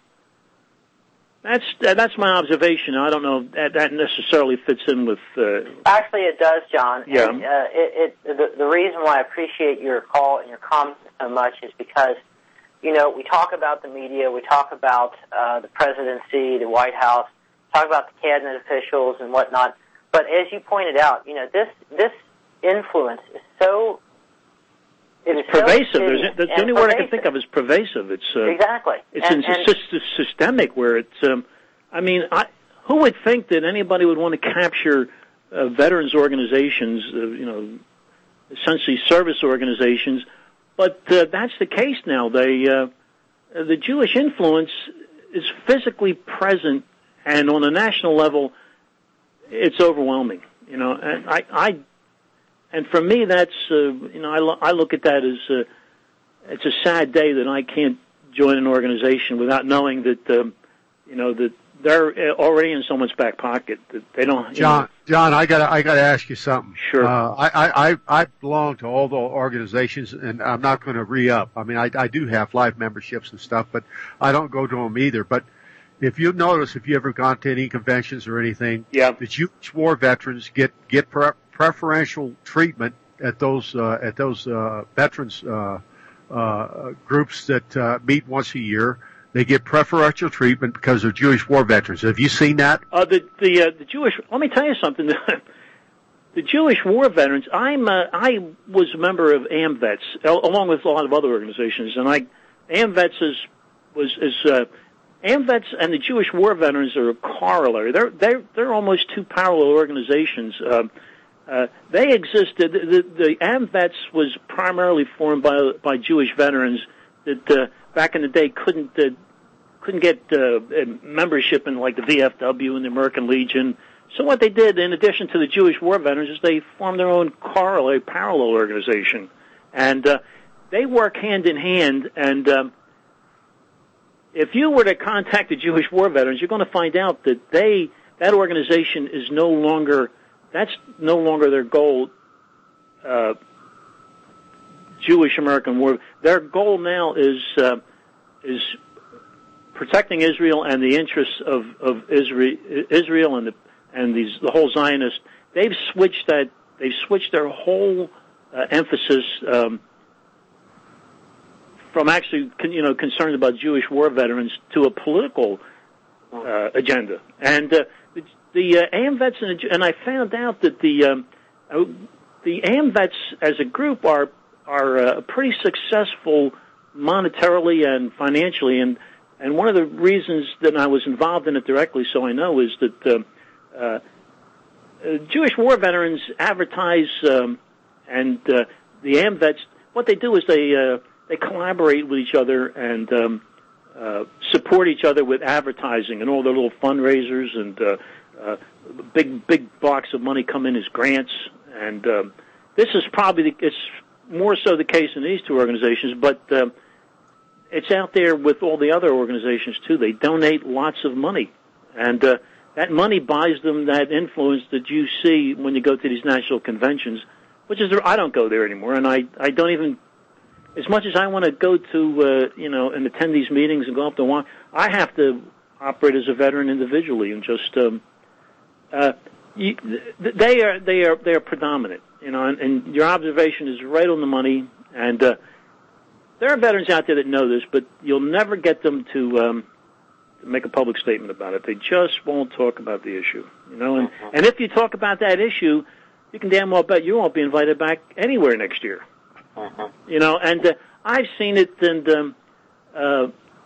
that's that's my observation. I don't know if that, that necessarily fits in with... Uh, Actually, it does, John. Yeah. And, uh, it, it, the, the reason why I appreciate your call and your comments so much is because you know, we talk about the media, we talk about uh, the presidency, the White House, talk about the cabinet officials and whatnot. But as you pointed out, you know, this this influence is so it it's is pervasive. So There's, that's the only word I can think of is pervasive. It's uh, exactly. It's, and, it's, and, it's systemic. Where it's, um, I mean, I, who would think that anybody would want to capture uh, veterans organizations, uh, you know, essentially service organizations? But uh, that's the case now. They, uh, the Jewish influence is physically present, and on a national level, it's overwhelming. You know, and I, I and for me, that's uh, you know, I, lo- I look at that as uh, it's a sad day that I can't join an organization without knowing that um, you know that they're already in someone's back pocket. They don't. John, know. John, I got I got to ask you something. Sure. Uh, I, I I belong to all the organizations, and I'm not going to re-up. I mean, I I do have live memberships and stuff, but I don't go to them either. But if you notice, if you ever gone to any conventions or anything, yeah. the Jewish war veterans get get pre- preferential treatment at those uh, at those uh, veterans uh, uh, groups that uh, meet once a year. They get preferential treatment because they're Jewish war veterans. Have you seen that? Uh, the the uh, the Jewish. Let me tell you something. The Jewish war veterans. I'm uh, I was a member of AMVETS along with a lot of other organizations, and I AMVETS is was is uh, AMVETS and the Jewish war veterans are a corollary. They're they're they're almost two parallel organizations. Uh, uh, they existed. The, the AMVETS was primarily formed by by Jewish veterans that. Uh, back in the day couldn't uh, couldn't get uh, membership in like the V F W and the American Legion. So what they did, in addition to the Jewish war veterans, is they formed their own corollary parallel organization, and uh, they work hand in hand. And um, if you were to contact the Jewish war veterans, you're going to find out that they that organization is no longer that's no longer their goal. Uh, Jewish American war. Their goal now is uh, is protecting Israel and the interests of, of Israel, Israel and the and these the whole Zionist. They've switched that. They've switched their whole uh, emphasis um, from actually you know concerned about Jewish war veterans to a political uh, agenda. And uh, the, the uh, AMVETS and, and I found out that the um, uh, the AMVETS as a group are. are uh, pretty successful monetarily and financially, and and one of the reasons that I was involved in it directly, so I know, is that uh, uh, uh, Jewish war veterans advertise, um, and uh, the AMVETS, what they do is they uh, they collaborate with each other and um, uh, support each other with advertising and all their little fundraisers, and uh, uh, big big blocks of money come in as grants, and um, this is probably the, it's more so the case in these two organizations, but uh, it's out there with all the other organizations, too. They donate lots of money, and uh, that money buys them that influence that you see when you go to these national conventions, which is, I don't go there anymore, and I, I don't even, as much as I want to go to, uh, you know, and attend these meetings and go up to one, I have to operate as a veteran individually and just, um, uh, you, they are, they are, they are predominant. You know, and, and your observation is right on the money. And uh, there are veterans out there that know this, but you'll never get them to, um, to make a public statement about it. They just won't talk about the issue. You know, and, uh-huh. and if you talk about that issue, you can damn well bet you won't be invited back anywhere next year. Uh-huh. You know, and uh, I've seen it, and um, uh,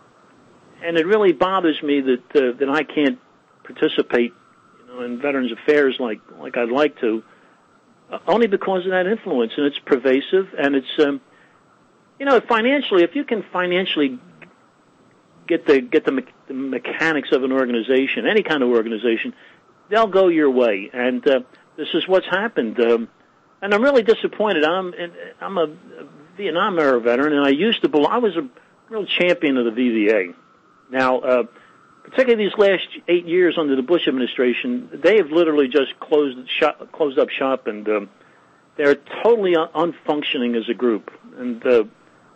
and it really bothers me that uh, that I can't participate, you know, in veterans affairs like like I'd like to. Uh, only because of that influence, and it's pervasive, and it's, um, you know, financially, if you can financially get the get the, me- the mechanics of an organization, any kind of organization, they'll go your way, and uh, this is what's happened. Um, and I'm really disappointed. I'm I'm a Vietnam era veteran, and I used to belong. I was a real champion of the V V A. Now, uh, particularly these last eight years under the Bush administration, they have literally just closed shop, closed up shop, and um, they're totally un- unfunctioning as a group. And uh,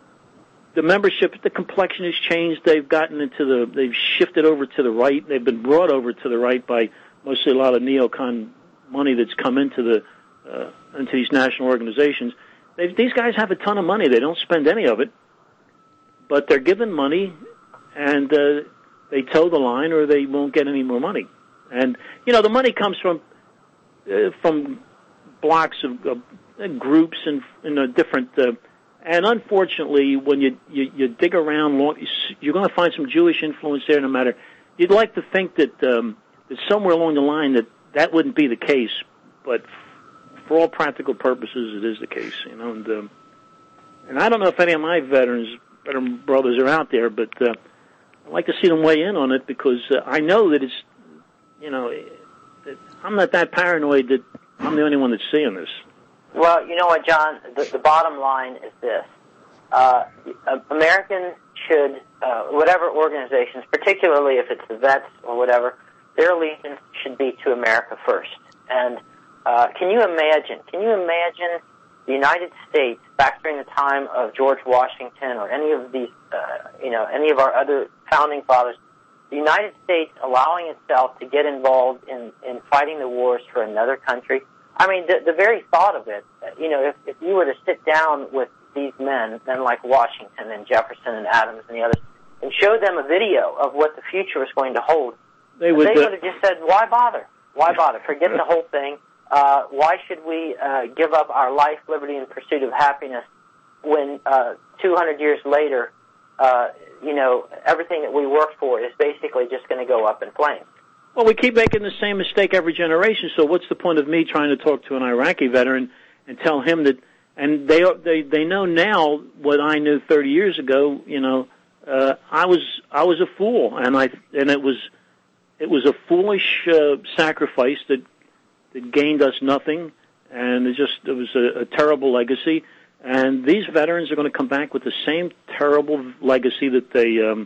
the membership, the complexion has changed. They've gotten into the, they've shifted over to the right. They've been brought over to the right by mostly a lot of neocon money that's come into the uh, into these national organizations. They've, these guys have a ton of money. They don't spend any of it, but they're given money, and uh, they toe the line, or they won't get any more money. And you know, the money comes from uh, from blocks of, of groups and in a different. Uh, and unfortunately, when you, you you dig around, long, you're going to find some Jewish influence there. No matter, you'd like to think that um, that somewhere along the line that that wouldn't be the case, but for all practical purposes, it is the case. You know, and um, and I don't know if any of my veterans, veteran brothers, are out there, but. Uh, I'd like to see them weigh in on it, because uh, I know that it's, you know, that I'm not that paranoid that I'm the only one that's seeing this. Well, you know what, John? The, the bottom line is this. Uh, Americans should uh, whatever organizations, particularly if it's the vets or whatever, their allegiance should be to America first. And uh, can you imagine, can you imagine the United States back during the time of George Washington or any of these, uh, you know, any of our other founding fathers, the United States allowing itself to get involved in, in fighting the wars for another country? I mean, the, the very thought of it, you know, if, if you were to sit down with these men, men like Washington and Jefferson and Adams and the others, and show them a video of what the future was going to hold, they would, they uh, would have just said, why bother? Why bother? Forget the whole thing. Uh, why should we uh, give up our life, liberty, and pursuit of happiness when uh, two hundred years later, uh, you know, everything that we worked for is basically just going to go up in flames? Well, we keep making the same mistake every generation, so what's the point of me trying to talk to an Iraqi veteran and tell him that, and they they they know now what I knew thirty years ago, you know, uh, I was I was a fool, and I and it was it was a foolish uh, sacrifice that that gained us nothing, and it just it was a, a terrible legacy, and these veterans are going to come back with the same terrible legacy that they um,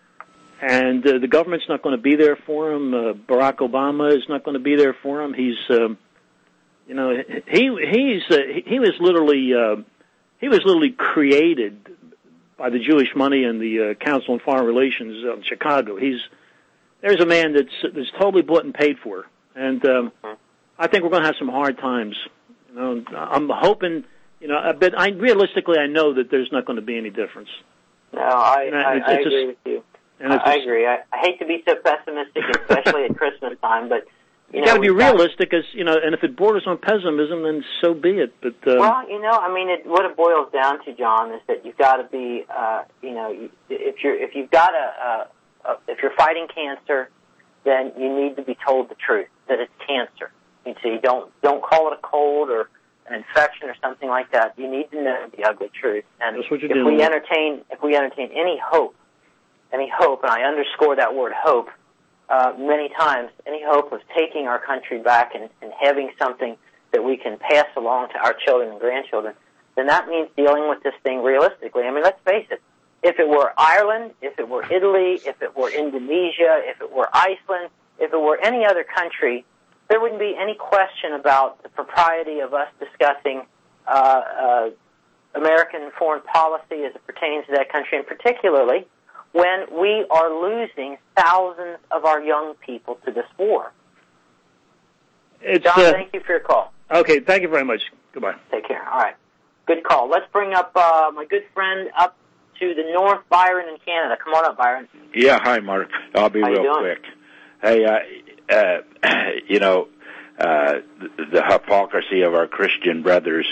And uh, the government's not going to be there for him. Uh, Barack Obama is not going to be there for him. He's, um, you know, he he's uh, he, he was literally uh, he was literally created by the Jewish money and the uh, Council on Foreign Relations of Chicago. He's there's a man that's that's totally bought and paid for, and um, I think we're going to have some hard times. You know, I'm hoping, you know, but I realistically I know that there's not going to be any difference. No, I And I, it's- I it's agree just- with you. And I, it's I just- agree. I, I hate to be so pessimistic, especially at Christmas time, but you, You know, got to be we've got- realistic, as you know. And if it borders on pessimism, then so be it. But uh, Well, you know, I mean, it, what it boils down to, John, is that you've got to be, uh, you know, you, if you're if you've got a, a, a if you're fighting cancer, then you need to be told the truth that it's cancer. You see, don't don't call it a cold or an infection or something like that. You need to know the ugly truth. And That's what you're if dealing we with. entertain if we entertain any hope, any hope, and I underscore that word hope uh, many times, any hope of taking our country back and, and having something that we can pass along to our children and grandchildren, then that means dealing with this thing realistically. I mean, let's face it. If it were Ireland, if it were Italy, if it were Indonesia, if it were Iceland, if it were any other country, there wouldn't be any question about the propriety of us discussing uh, uh, American foreign policy as it pertains to that country, and particularly when we are losing thousands of our young people to this war. it's, John, uh, thank you for your call. okay. Thank you very much. Goodbye. Take care. All right. Good call. Let's bring up uh, my good friend up to the north, Byron in Canada. Come on up, Byron. Yeah, hi, Mark. I'll be How you real doing? quick. Hey, uh, uh, you know, uh, the, the hypocrisy of our Christian brothers,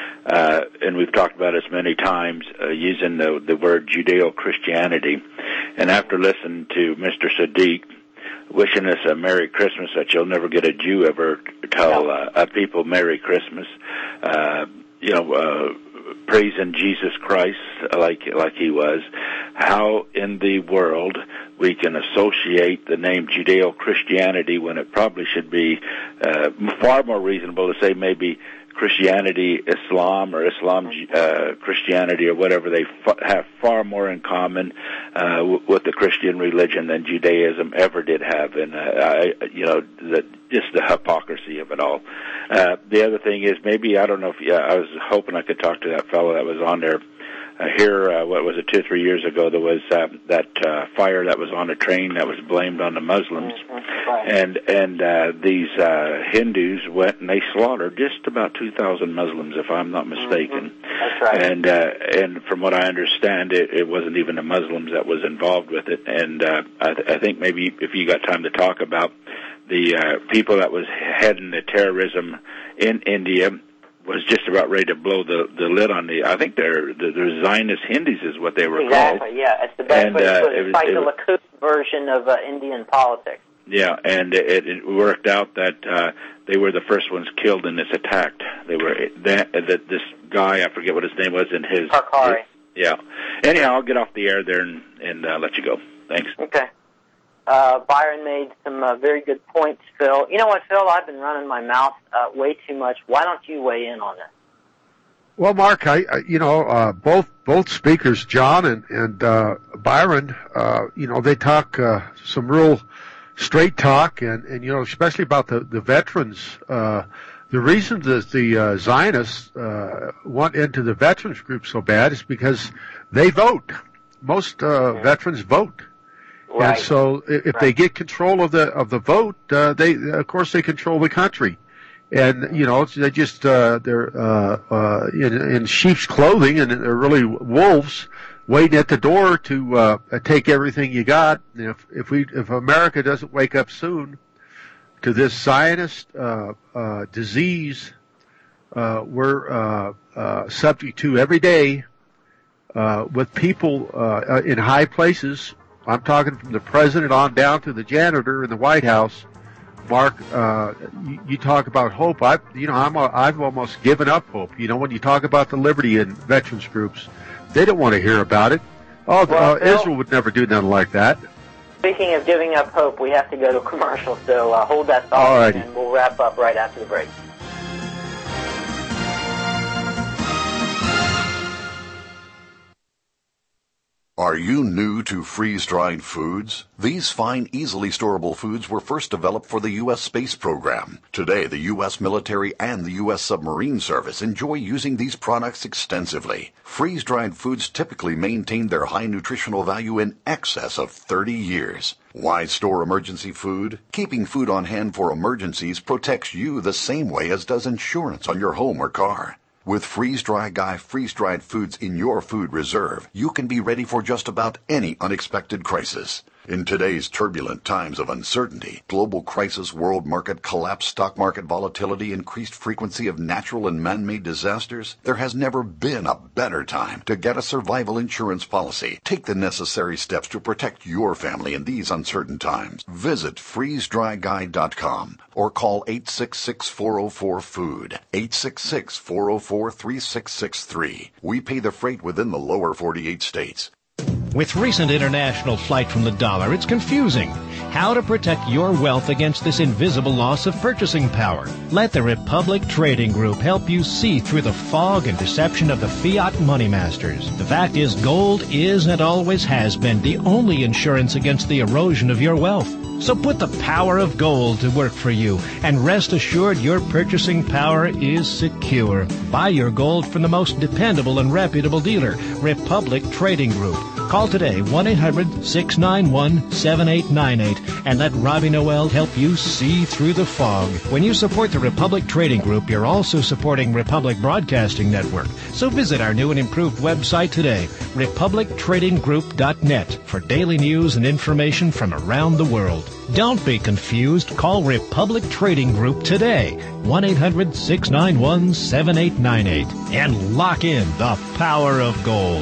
uh, and we've talked about this many times, uh, using the, the word Judeo-Christianity. And after listening to Mister Sadiq wishing us a Merry Christmas, that you'll never get a Jew ever tell uh, a people Merry Christmas, uh, you know, uh, praising Jesus Christ like like he was, how in the world we can associate the name Judeo-Christianity when it probably should be uh, far more reasonable to say maybe Christianity, Islam, or Islam, uh, Christianity, or whatever. They f- have far more in common uh, w- with the Christian religion than Judaism ever did have, and uh, I, you know, the, just the hypocrisy of it all. Uh, the other thing is, maybe I don't know if yeah, I was hoping I could talk to that fellow that was on there. Uh, here, uh, what was it, two or three years ago, there was uh, that uh, fire that was on a train that was blamed on the Muslims, Right. and and uh, these uh, Hindus went and they slaughtered just about two thousand Muslims, if I'm not mistaken. That's right. And uh, and from what I understand, it, it wasn't even the Muslims that was involved with it. And uh, I, th- I think maybe if you got time to talk about the uh, people that was heading the terrorism in India, was just about ready to blow the the lid on the. I think they're the, the Zionist Hindus is what they were Exactly, called. yeah. It's the best And, way to uh, put it it. was- It's like it the was- Likud version of uh, Indian politics. Yeah, and it, it worked out that uh, they were the first ones killed in this attack. They were that, that this guy, I forget what his name was, in his. Karkari. Yeah. Anyhow, I'll get off the air there and, and uh, let you go. Thanks. Okay. Uh, Byron made some uh, very good points, Phil. You know what, Phil? I've been running my mouth uh, way too much. Why don't you weigh in on this? Well, Mark, I, I you know, uh, both both speakers, John and and uh, Byron, uh, you know, they talk uh, some real straight talk, and, and you know, especially about the, the veterans. Uh, the reason that the uh, Zionists uh, want into the veterans group so bad is because they vote. Most uh, yeah. veterans vote. Right. And so if right. they get control of the of the vote, uh, they of course they control the country. And, you know, they just, uh, they're, uh, uh, in, in sheep's clothing, and they're really wolves waiting at the door to, uh, take everything you got. And if, if we, if America doesn't wake up soon to this Zionist, uh, uh, disease, uh, we're, uh, uh, subject to every day, uh, with people, uh, in high places. I'm talking from the president on down to the janitor in the White House. Mark, uh, you, you talk about hope. I, you know, I'm, a, I've almost given up hope. You know, when you talk about the liberty and veterans groups, they don't want to hear about it. Oh, well, uh, Phil, Israel would never do nothing like that. Speaking of giving up hope, we have to go to a commercial, so uh, hold that thought, and we'll wrap up right after the break. Are you new to freeze-dried foods? These fine, easily storable foods were first developed for the U S space program. Today, the U S military and the U S submarine service enjoy using these products extensively. Freeze-dried foods typically maintain their high nutritional value in excess of thirty years. Why store emergency food? Keeping food on hand for emergencies protects you the same way as does insurance on your home or car. With Freeze Dry Guy freeze-dried foods in your food reserve, you can be ready for just about any unexpected crisis. In today's turbulent times of uncertainty, global crisis, world market collapse, stock market volatility, increased frequency of natural and man-made disasters, there has never been a better time to get a survival insurance policy. Take the necessary steps to protect your family in these uncertain times. Visit freeze dry guy dot com or call eight six six, four oh four, food, eight six six, four oh four, three six six three. We pay the freight within the lower forty-eight states. With recent international flight from the dollar, it's confusing. How to protect your wealth against this invisible loss of purchasing power? Let the Republic Trading Group help you see through the fog and deception of the fiat money masters. The fact is, gold is and always has been the only insurance against the erosion of your wealth. So put the power of gold to work for you, and rest assured your purchasing power is secure. Buy your gold from the most dependable and reputable dealer, Republic Trading Group. Call today, one eight hundred, six nine one, seven eight nine eight, and let Robbie Noel help you see through the fog. When you support the Republic Trading Group, you're also supporting Republic Broadcasting Network. So visit our new and improved website today, republic trading group dot net, for daily news and information from around the world. Don't be confused. Call Republic Trading Group today, one eight hundred, six nine one, seven eight nine eight, and lock in the power of gold.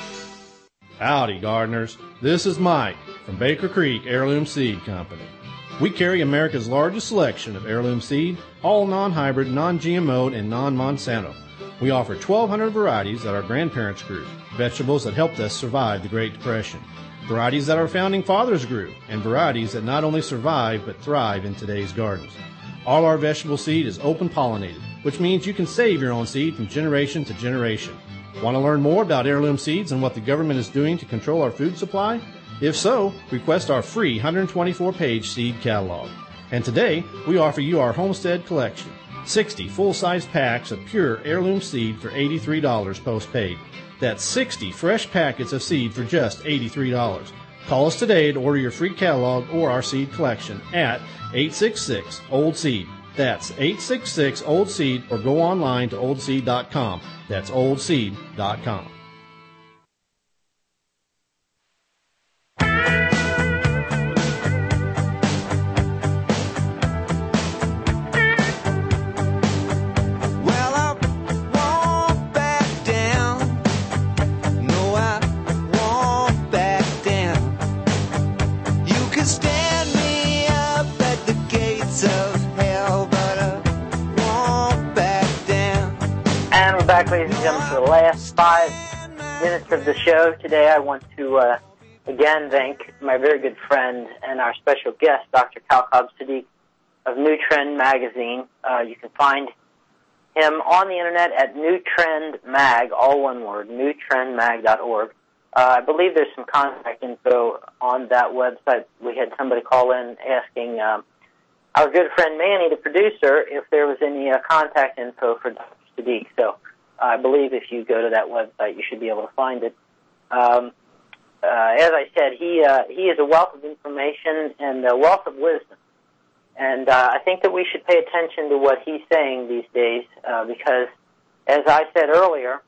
Howdy, gardeners. This is Mike from Baker Creek Heirloom Seed Company. We carry America's largest selection of heirloom seed, all non-hybrid, non-G M O'd, and non-Monsanto. We offer twelve hundred varieties that our grandparents grew, vegetables that helped us survive the Great Depression, varieties that our founding fathers grew, and varieties that not only survive but thrive in today's gardens. All our vegetable seed is open pollinated, which means you can save your own seed from generation to generation. Want to learn more about heirloom seeds and what the government is doing to control our food supply? If so, request our free one hundred twenty-four page seed catalog. And today, we offer you our Homestead Collection, sixty full-size packs of pure heirloom seed for eighty-three dollars postpaid. That's sixty fresh packets of seed for just eighty-three dollars. Call us today to order your free catalog or our seed collection at eight six six, old seed. That's eight six six, old seed, or go online to old seed dot com. That's old seed dot com. Back, ladies and gentlemen, for the last five minutes of the show today. I want to uh, again thank my very good friend and our special guest, Doctor Khalkhab Siddiq of New Trend Magazine. Uh, you can find him on the internet at New Trend Mag, all one word, new trend mag dot org. Uh, I believe there's some contact info on that website. We had somebody call in asking um, our good friend Manny, the producer, if there was any uh, contact info for Doctor Sadiq. So I believe if you go to that website, you should be able to find it. Um, uh, as I said, he uh, he is a wealth of information and a wealth of wisdom. And uh, I think that we should pay attention to what he's saying these days uh, because, as I said earlier,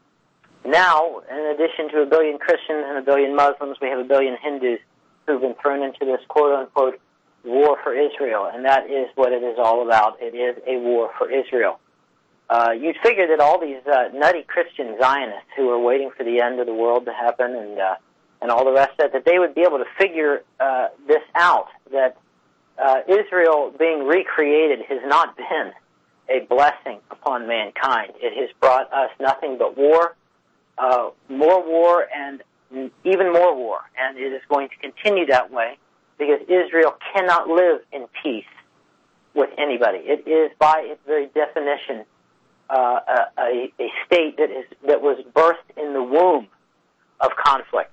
now, in addition to a billion Christians and a billion Muslims, we have a billion Hindus who've been thrown into this quote-unquote war for Israel, and that is what it is all about. It is a war for Israel. Uh, you'd figure that all these uh, nutty Christian Zionists who are waiting for the end of the world to happen and uh, and all the rest of it, that they would be able to figure uh, this out, that uh, Israel being recreated has not been a blessing upon mankind. It has brought us nothing but war, uh, more war, and even more war, and it is going to continue that way because Israel cannot live in peace with anybody. It is, by its very definition, uh, a, a state that is that was birthed in the womb of conflict.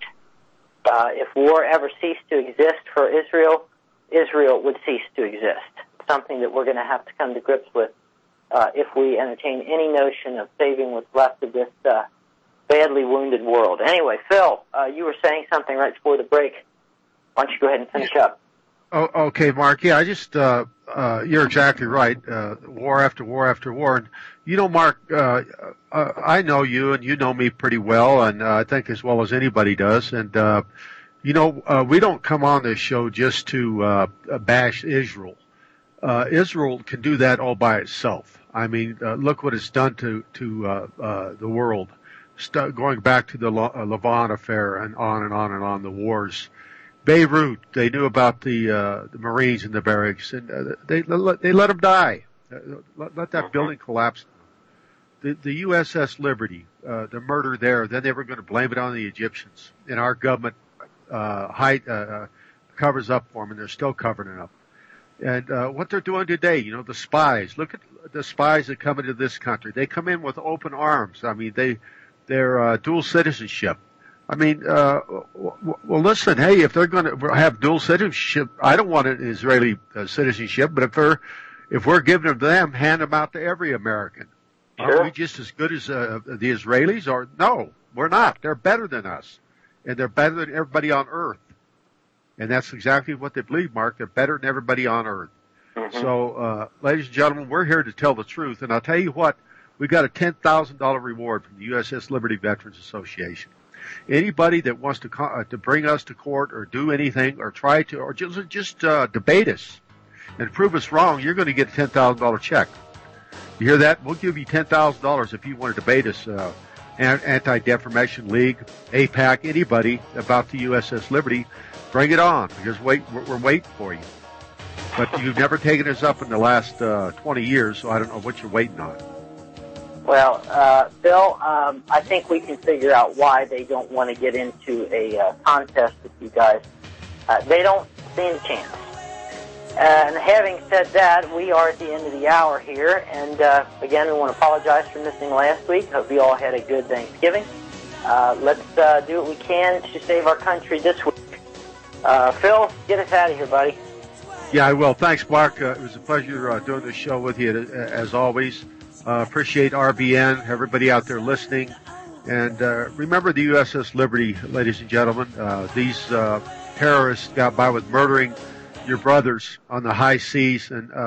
Uh, if war ever ceased to exist for Israel, Israel would cease to exist. Something that we're going to have to come to grips with uh, if we entertain any notion of saving what's left of this uh, badly wounded world. Anyway, Phil, uh, you were saying something right before the break. Why don't you go ahead and finish up? Oh, okay, Mark. Yeah, I just, uh, uh, you're exactly right. Uh, war after war after war. And, you know, Mark, uh, uh, I know you and you know me pretty well, and uh, I think as well as anybody does. And, uh, you know, uh, we don't come on this show just to uh, bash Israel. Uh, Israel can do that all by itself. I mean, uh, look what it's done to, to uh, uh, the world. St- going back to the Le- uh, Levant affair and on and on and on, the wars. Beirut, they knew about the uh, the Marines in the barracks, and uh, they they let them die. Uh, let, let that building collapse. The, the U S S Liberty, uh, the murder there, then they were going to blame it on the Egyptians, and our government uh, hide, uh, covers up for them, and they're still covering it up. And uh, what they're doing today, you know, the spies. Look at the spies that come into this country. They come in with open arms. I mean, they they're uh, dual citizenship. I mean, uh, well, listen, hey, if they're going to have dual citizenship, I don't want an Israeli uh, citizenship, but if they're, if we're giving them to them, hand them out to every American. Sure. Aren't we just as good as uh, the Israelis? Or no, we're not. They're better than us, and they're better than everybody on earth. And that's exactly what they believe, Mark. They're better than everybody on earth. Mm-hmm. So, uh, ladies and gentlemen, we're here to tell the truth. And I'll tell you what, we got a ten thousand dollars reward from the U S S Liberty Veterans Association. Anybody that wants to uh, to bring us to court or do anything or try to or just just uh, debate us and prove us wrong, you're going to get a ten thousand dollars check. You hear that? We'll give you ten thousand dollars if you want to debate us. Uh, Anti-Defamation League, A PAC, anybody about the U S S Liberty, bring it on because wait, we're, we're waiting for you. But you've never taken us up in the last uh, twenty years, so I don't know what you're waiting on. Well, uh, Bill, um, I think we can figure out why they don't want to get into a uh, contest with you guys. Uh, they don't stand a chance. And having said that, we are at the end of the hour here. And, uh, again, we want to apologize for missing last week. Hope you all had a good Thanksgiving. Uh, let's uh, do what we can to save our country this week. Uh, Phil, get us out of here, buddy. Yeah, I will. Thanks, Mark. Uh, it was a pleasure uh, doing this show with you, as always. Uh, appreciate R B N, everybody out there listening. And uh, remember the U S S Liberty, ladies and gentlemen. Uh, these uh, terrorists got by with murdering your brothers on the high seas. And uh,